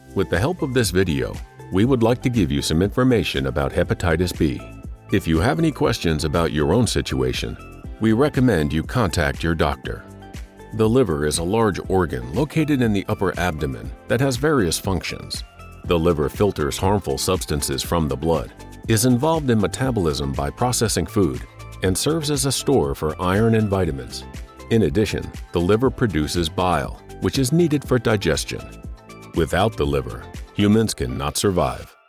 With the help of this video, we would like to give you some information about hepatitis B. If you have any questions about your own situation, we recommend you contact your doctor. The liver is a large organ located in the upper abdomen that has various functions. The liver filters harmful substances from the blood, is involved in metabolism by processing food, and serves as a store for iron and vitamins. In addition, the liver produces bile, which is needed for digestion. Without the liver, humans cannot survive.